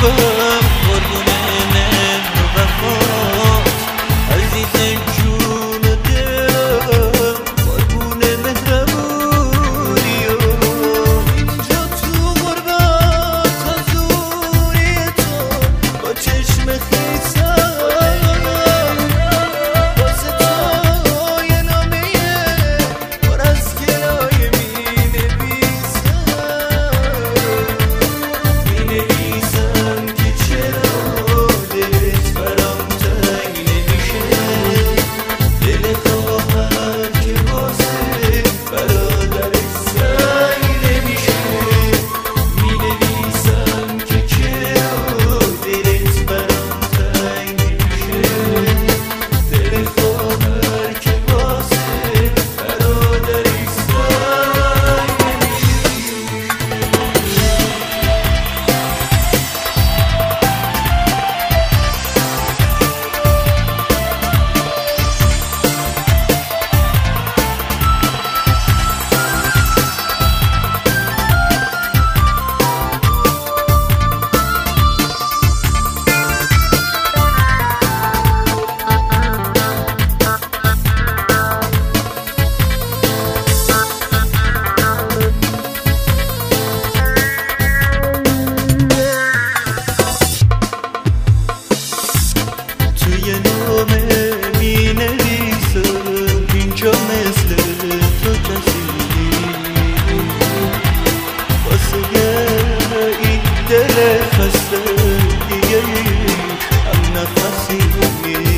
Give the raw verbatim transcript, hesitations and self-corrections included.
عاشقم قربون مهر و وفات عزیز جون و دلم قربون مهربونی اینجا تو غربت حضوری تو با چشم خیسم واسه تو یه نامه پر از گلایه می نویسم می نویسم که چرا دلت برام تنگ نمیشه دل خواهر که واسه برادرش سنگ نمیشه می نویسم که چرا دلت برام تنگ نمیشه دل خواهر که واسه برادرش سنگ توی نامه می نویسم اینجا مثل تو کسی واسه این دل خسته دیگه هم نفسی نیست